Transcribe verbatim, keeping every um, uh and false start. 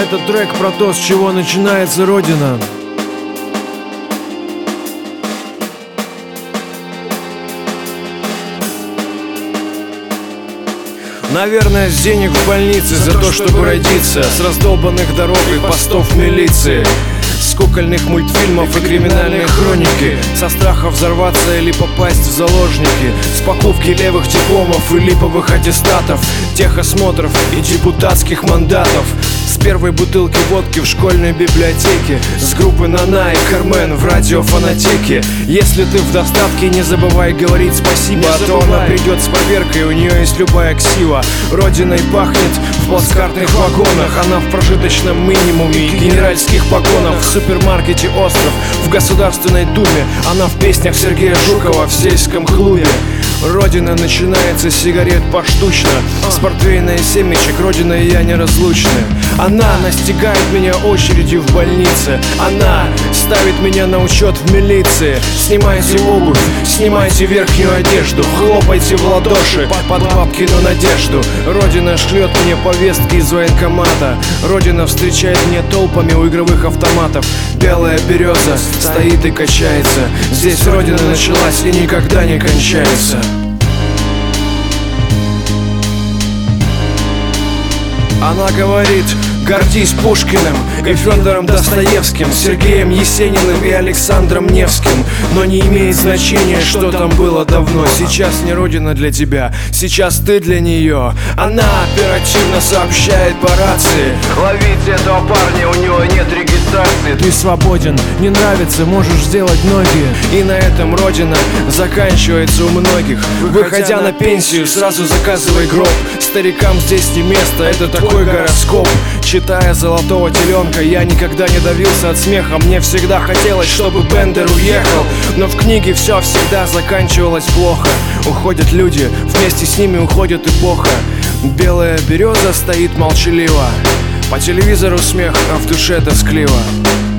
Этот трек про то, с чего начинается Родина. Наверное, с денег в больнице за то, чтобы родиться, с раздолбанных дорог и постов милиции, с кукольных мультфильмов и криминальной хроники, со страха взорваться или попасть в заложники, с покупки левых дипломов и липовых аттестатов, техосмотров и депутатских мандатов, с первой бутылки водки в школьной библиотеке, с группы Нана и Кармен в радиофонотеке. Если ты в достатке, не забывай говорить спасибо, а то она придет с проверкой, у нее есть любая ксива. Родиной пахнет в плацкартных вагонах, она в прожиточном минимуме и генеральских погонах, в супермаркете «Остров», в Государственной Думе, она в песнях Сергея Жукова в сельском клубе. Родина начинается с сигарет поштучно, с портвейна и семечек, Родина и я неразлучны. Она настигает меня очередью в больнице, она ставит меня на учет в милиции. Снимайте обувь, снимайте верхнюю одежду, хлопайте в ладоши под бабкину надежду. Родина шлет мне повестки из военкомата, Родина встречает меня толпами у игровых автоматов. Белая береза стоит и качается, здесь Родина началась и никогда не кончается. Она говорит: гордись Пушкиным и Фёдором Достоевским, Сергеем Есениным и Александром Невским. Но не имеет значения, что там было давно. Сейчас не Родина для тебя, сейчас ты для нее. Она оперативно сообщает по рации: ловите этого парня, у него нет регистрации. Ты свободен, не нравится, можешь сделать ноги. И на этом Родина заканчивается у многих. Выходя на пенсию, сразу заказывай гроб. Старикам здесь не место, это такой гороскоп. Читая «Золотого теленка», я никогда не давился от смеха. Мне всегда хотелось, чтобы Бендер уехал, но в книге все всегда заканчивалось плохо. Уходят люди, вместе с ними уходит эпоха. Белая береза стоит молчаливо, по телевизору смех, а в душе тоскливо.